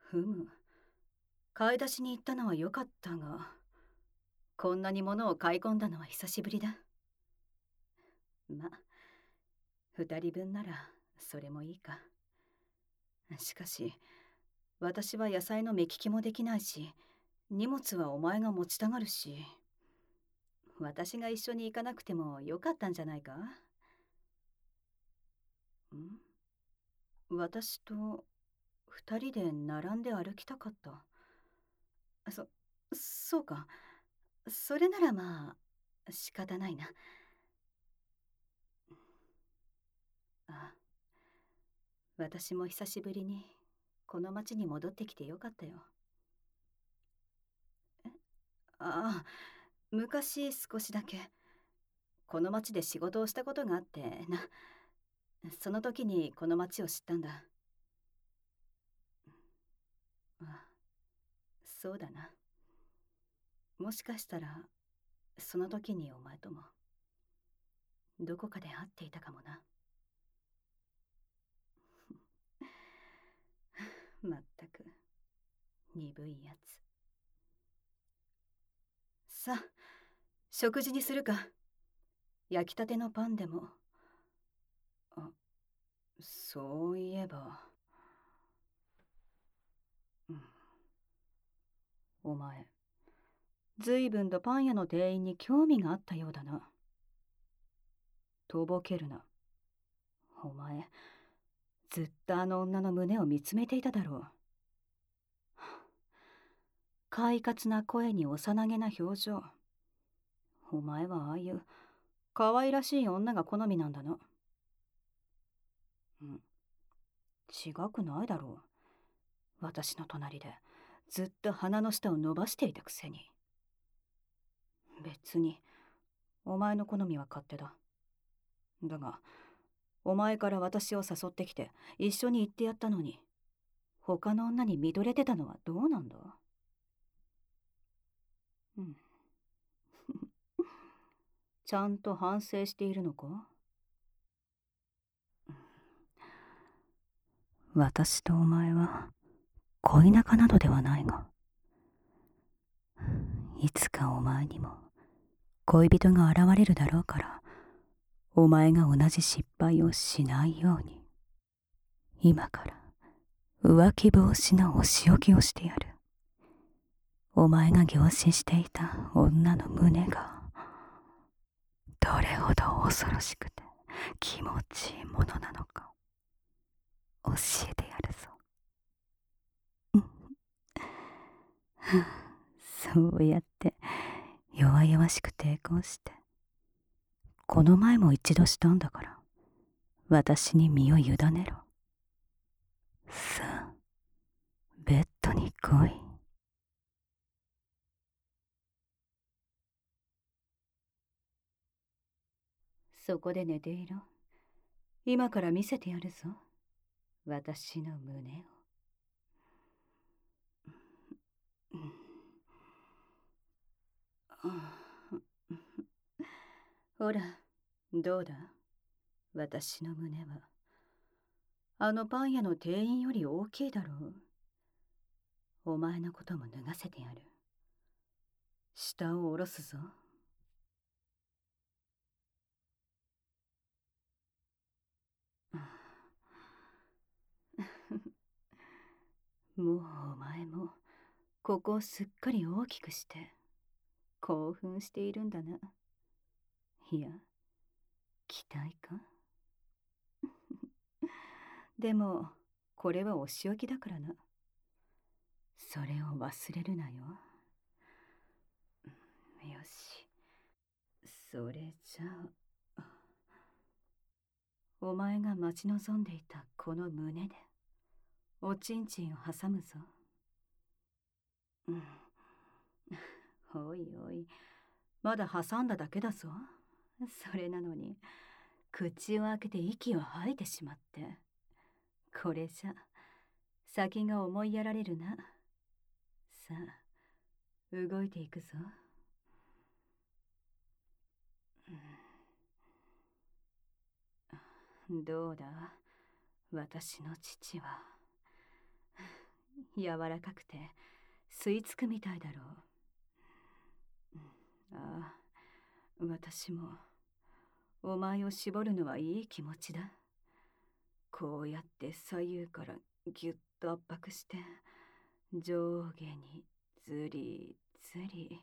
ふむ。買い出しに行ったのは良かったが、こんなに物を買い込んだのは久しぶりだ。ま、二人分ならそれもいいか。しかし、私は野菜の目利きもできないし、荷物はお前が持ちたがるし、私が一緒に行かなくてもよかったんじゃないか？私と二人で並んで歩きたかった。そうか。それならまあ、仕方ないな。あ、私も久しぶりにこの町に戻ってきてよかったよ。ああ、昔少しだけこの町で仕事をしたことがあってな。その時にこの町を知ったんだ。あ、そうだな。もしかしたらその時にお前ともどこかで会っていたかもな。まったく鈍いやつ。さあ、食事にするか。焼きたてのパンでも。あ、そういえば、うん、お前ずいぶんとパン屋の店員に興味があったようだな。とぼけるな。お前ずっとあの女の胸を見つめていただろう。快活な声に幼げな表情。お前はああいう可愛らしい女が好みなんだな。うん、違くないだろう。私の隣でずっと鼻の下を伸ばしていたくせに。別にお前の好みは勝手だ。だがお前から私を誘ってきて一緒に行ってやったのに、他の女に見とれてたのはどうなんだ？うん。ちゃんと反省しているのか？私とお前は恋仲などではないが、いつかお前にも恋人が現れるだろうから、お前が同じ失敗をしないように、今から浮気防止のお仕置きをしてやる。お前が凝視していた女の胸がどれほど恐ろしくて気持ちいいものなのか教えてやるぞ。そうやって弱々しく抵抗して、この前も一度したんだから、私に身を委ねろ。さあ、ベッドに来い。そこで寝ていろ。今から見せてやるぞ、私の胸を。ほら、どうだ、私の胸は。あのパン屋の店員より大きいだろう。お前のことも脱がせてやる。下を下ろすぞ。もうお前もここをすっかり大きくして興奮しているんだな。いや、期待か？でもこれはお仕置きだからな。それを忘れるなよ。よし、それじゃあ、お前が待ち望んでいたこの胸でおちんちんを挟むぞ。うん、おいおい、まだ挟んだだけだぞ。それなのに口を開けて息を吐いてしまって、これじゃ先が思いやられるな。さあ、動いていくぞ。どうだ、私の父は。 柔らかくて吸い付くみたいだろう。ああ、私もお前を絞るのはいい気持ちだ。こうやって左右からぎゅっと圧迫して上下にずりずり。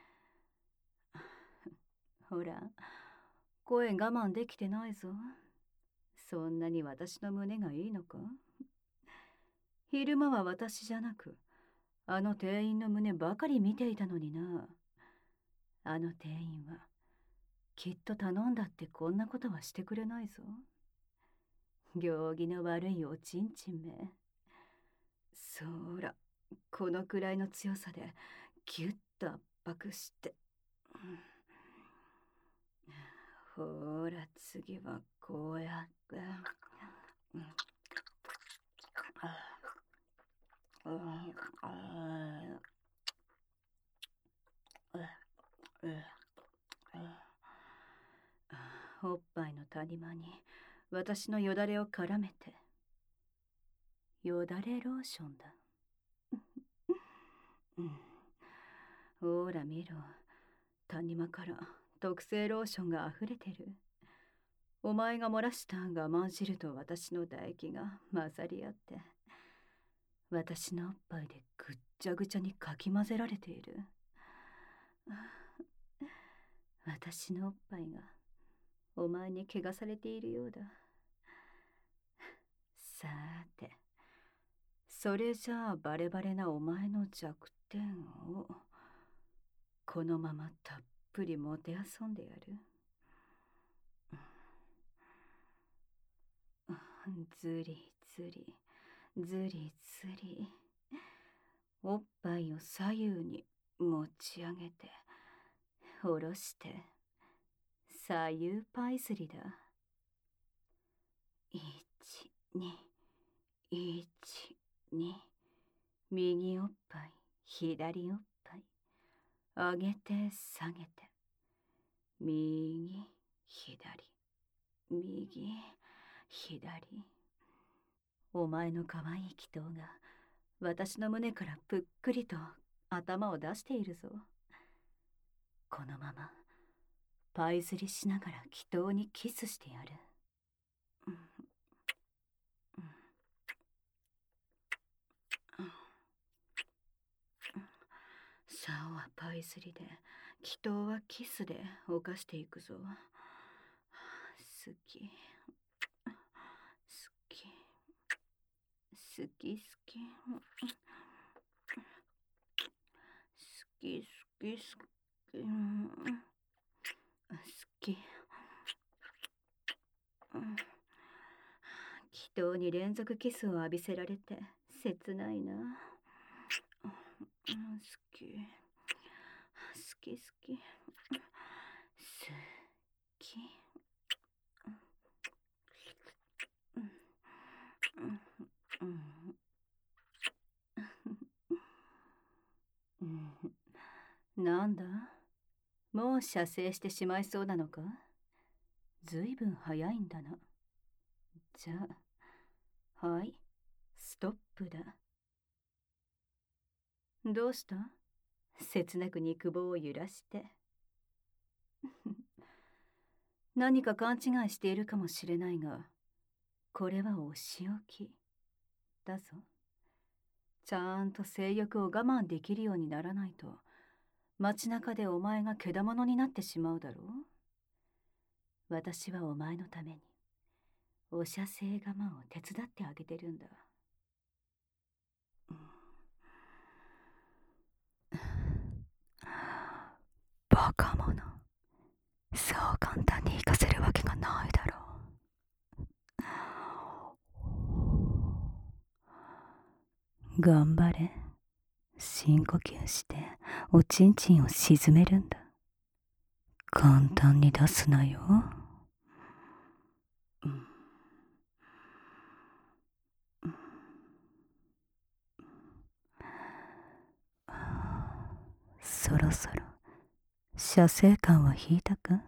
ほら、声我慢できてないぞ。そんなに私の胸がいいのか？昼間は私じゃなく、あの店員の胸ばかり見ていたのにな。あの店員は、きっと頼んだってこんなことはしてくれないぞ。行儀の悪いおちんちんめ。そら、このくらいの強さで、ぎゅっと圧迫して。ほら、次はこうやって。おっぱいの谷間に私のよだれを絡めて。よだれローションだ。ほら見ろ、谷間から特製ローションがあふれてる。お前が漏らした我慢汁と私の唾液が混ざり合って、私のおっぱいでぐっちゃぐちゃにかき混ぜられている。私のおっぱいがお前に汚されているようだ。さーて、それじゃあバレバレなお前の弱点をこのままたっぷりもてあそんでやる。ずりずりずりずり、おっぱいを左右に持ち上げて下ろして、左右パイスリだ。1、2、1、2、右おっぱい、左おっぱい、上げて下げて、右、左、右、左。お前の可愛い祈祷が私の胸からぷっくりと頭を出しているぞ。このままパイズリしながら祈祷にキスしてやる。さおはパイズリで、祈祷はキスで犯していくぞ。好き、好き、好き、好き、好き、好き、好き、好き。祈祷に連続キスを浴びせられて切ないな。好き、好き、好き、好き。なんだ、もう射精してしまいそうなのか？ずいぶん早いんだな。じゃあ、はい、ストップだ。どうした？切なく肉棒を揺らして。何か勘違いしているかもしれないが、これはお仕置きだぞ。ちゃんと性欲を我慢できるようにならないと、街中でお前がけだものになってしまうだろう。私はお前のためにお射精我慢を手伝ってあげてるんだ。バカ者。そう簡単に行かせるわけがないだろう。頑張れ。深呼吸しておちんちんを沈めるんだ。簡単に出すなよ。そろそろ射精感は引いたか？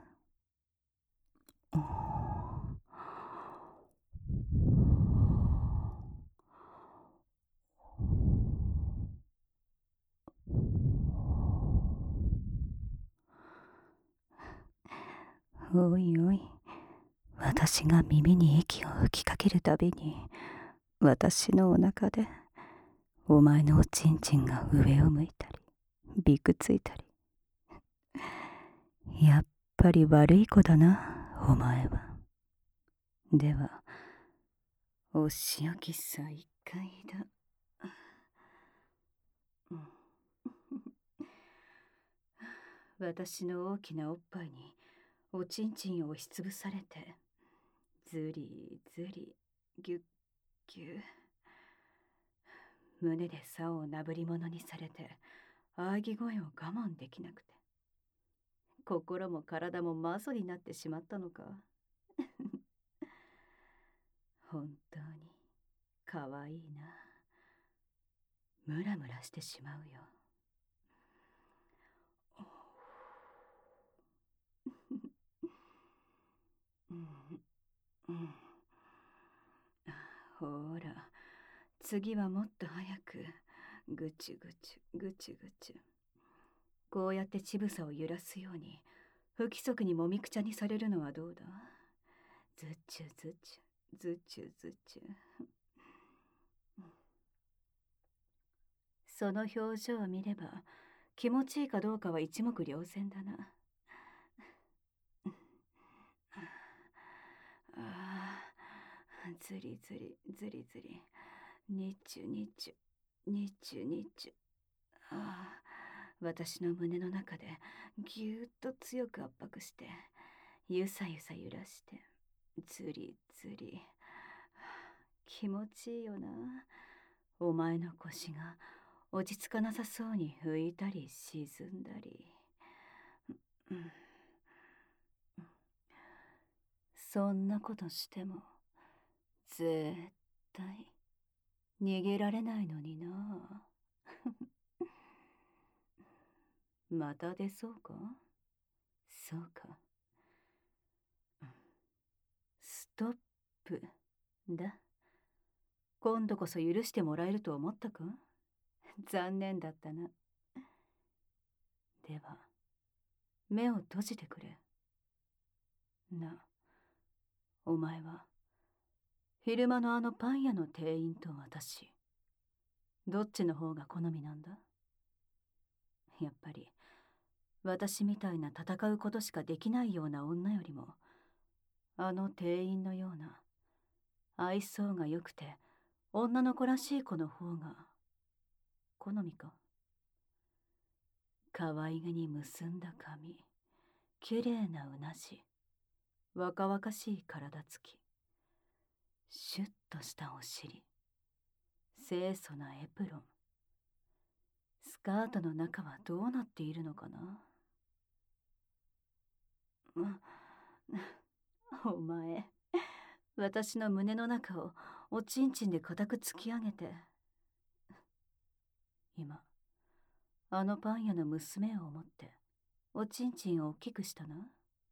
おいおい、私が耳に息を吹きかけるたびに、私のお腹で、お前のおちんちんが上を向いたり、びくついたり。やっぱり悪い子だな、お前は。では、お仕置き再開だ。私の大きなおっぱいにおちんちんを押しつぶされて、ずりずり、ぎゅっぎゅ。胸で竿をなぶり物にされて、喘ぎ声を我慢できなくて、心も体もマゾになってしまったのか。本当にかわいいな。ムラムラしてしまうよ。ほら、次はもっと早く、ぐちゅぐちゅぐちゅぐちゅ。こうやって乳房を揺らすように不規則にもみくちゃにされるのはどうだ。ずちゅずちゅずちゅずちゅ。その表情を見れば気持ちいいかどうかは一目瞭然だな。ずりずりずりずり、にちゅにちゅにちゅにちゅ。私の胸の中でぎゅーっと強く圧迫して、ゆさゆさ揺らして、ずりずり。気持ちいいよな。お前の腰が落ち着かなさそうに浮いたり沈んだり。そんなことしても絶対逃げられないのにな。また出そうか。そうか。ストップだ。今度こそ許してもらえると思ったか。残念だったな。では目を閉じてくれ。な、お前は昼間のあのパン屋の店員と私、どっちの方が好みなんだ。やっぱり私みたいな戦うことしかできないような女よりも、あの店員のような愛想が良くて女の子らしい子の方が好みか。可愛げに結んだ髪、綺麗なうなじ、若々しい体つき、シュッとしたお尻、清楚なエプロン。スカートの中はどうなっているのかな。お前、私の胸の中をおちんちんで固く突き上げて、今あのパン屋の娘を思っておちんちんを大きくしたな。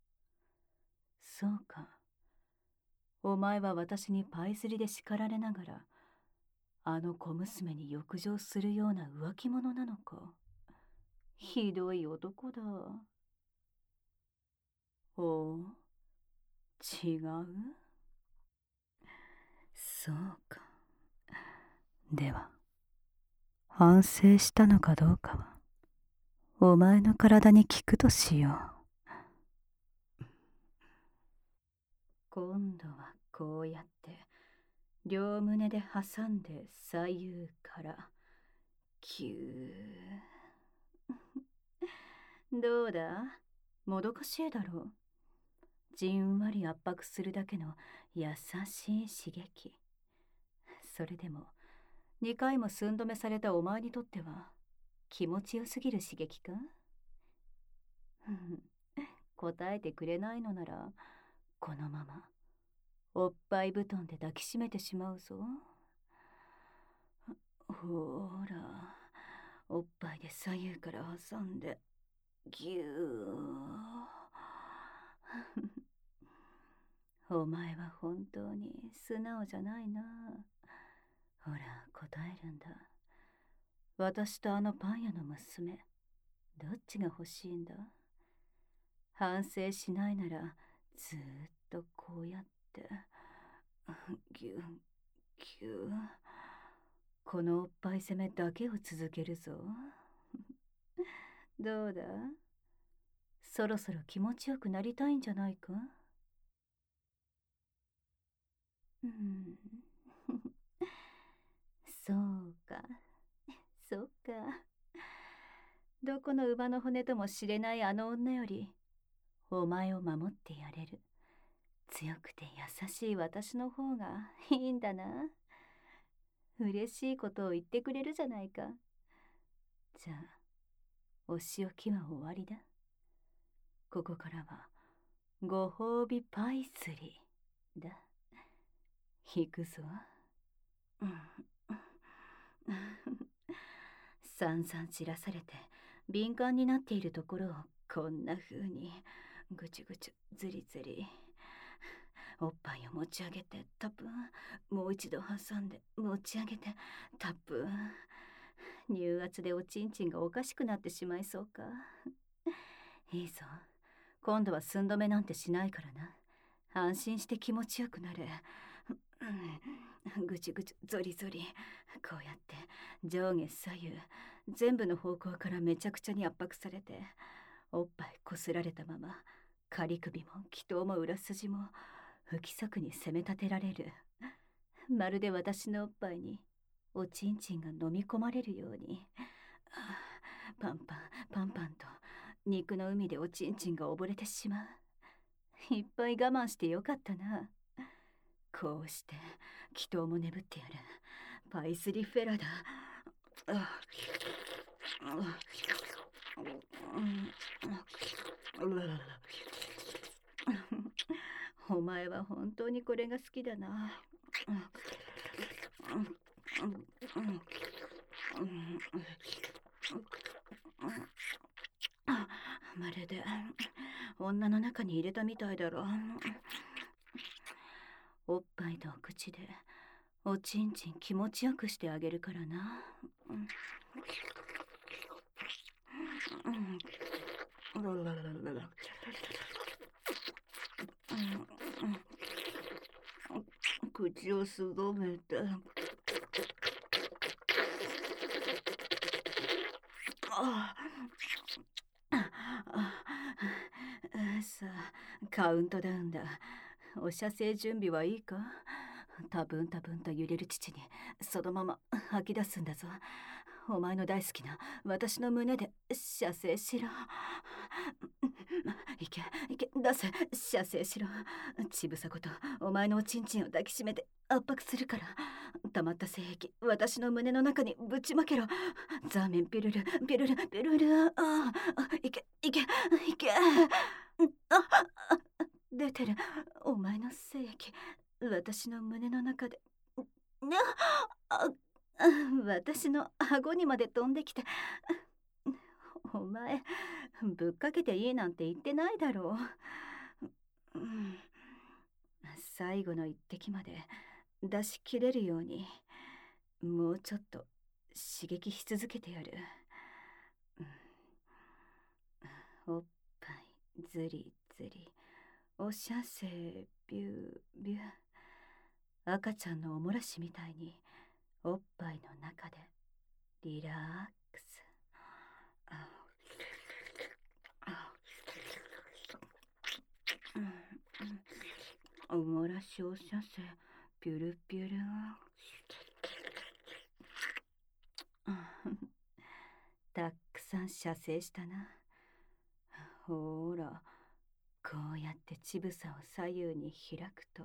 そうか。お前は私にパイ釣りで叱られながらあの小娘に浴場するような浮気者なのか。ひどい男だ。おう、違う。そうか。では反省したのかどうかはお前の体に聞くとしよう。今度はこうやって両胸で挟んで左右からキュー。どうだ、もどかしいだろう。じんわり圧迫するだけの優しい刺激。それでも2回も寸止めされたお前にとっては気持ちよすぎる刺激か。答えてくれないのならこのままおっぱい布団で抱きしめてしまうぞ。ほら、おっぱいで左右から挟んでぎゅー。お前は本当に素直じゃないな。ほら、答えるんだ。私とあのパン屋の娘、どっちが欲しいんだ。反省しないならずーっとこうやってぎゅぎゅこのおっぱい攻めだけを続けるぞ。どうだ、そろそろ気持ちよくなりたいんじゃないか。そうか、そうか。どこの馬の骨とも知れないあの女よりお前を守ってやれる強くて優しい私の方がいいんだな。嬉しいことを言ってくれるじゃないか。じゃあお仕置きは終わりだ。ここからはご褒美パイスリーだ。行くぞ。散々散らされて敏感になっているところをこんな風にぐちゅぐちゅずりずり、おっぱいを持ち上げてタプン、もう一度挟んで持ち上げてタプン。乳圧でおちんちんがおかしくなってしまいそうか。いいぞ、今度は寸止めなんてしないからな。安心して気持ちよくなれ。ぐちぐちゾリゾリ、こうやって上下左右全部の方向からめちゃくちゃに圧迫されて、おっぱいこすられたまま仮首も気頭も裏筋も不規則に攻め立てられる。まるで私のおっぱいにおちんちんが飲み込まれるように。パンパンパンパンと肉の海でおちんちんが溺れてしまう。いっぱい我慢してよかったな。こうして気頭も眠ってやるパイスリフェラだ。お前は本当にこれが好きだな。まるで女の中に入れたみたいだろ。おっぱいと口でおちんちん気持ちよくしてあげるからな。口をすぼめて。さあカウントダウンだ。お射精準備はいいか。多分多分と揺れる乳にそのまま吐き出すんだぞ。お前の大好きな私の胸で射精しろ。いけいけ、出せ、射精しろ。ちぶさことお前のおちんちんを抱きしめて圧迫するから。溜まった精液私の胸の中にぶちまけろ。ザーメンピルルピルルピルル。いけいけいけ。出てるお前の精液私の胸の中で。私の顎にまで飛んできて。お前ぶっかけていいなんて言ってないだろう。最後の一滴まで出し切れるようにもうちょっと刺激し続けてやる。おっぱいずりずり、お射精ビュービュー。赤ちゃんのおもらしみたいにおっぱいの中でリラックス。おもらしお射精ピュルピュル。たくさん射精したな。ほら、こうやって乳房を左右に開くと、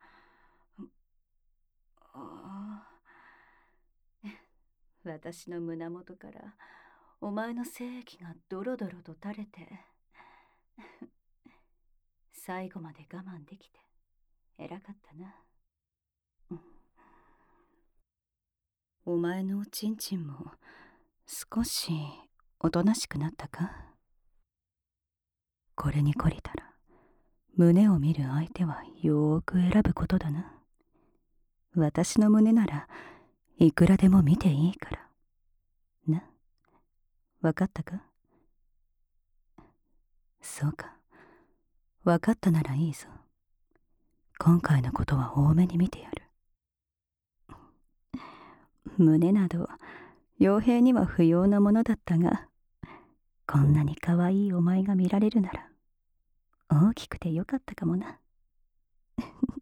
私の胸元からお前の精液がドロドロと垂れて、最後まで我慢できて偉かったな。お前のおちんちんも少しおとなしくなったか。これに懲りたら胸を見る相手はよーく選ぶことだな。私の胸ならいくらでも見ていいからな。わかったか。そうか、 わかったならいいぞ。今回のことは多めに見てやる。胸など傭兵には不要なものだったが、こんなに可愛いお前が見られるなら大きくてよかったかもな。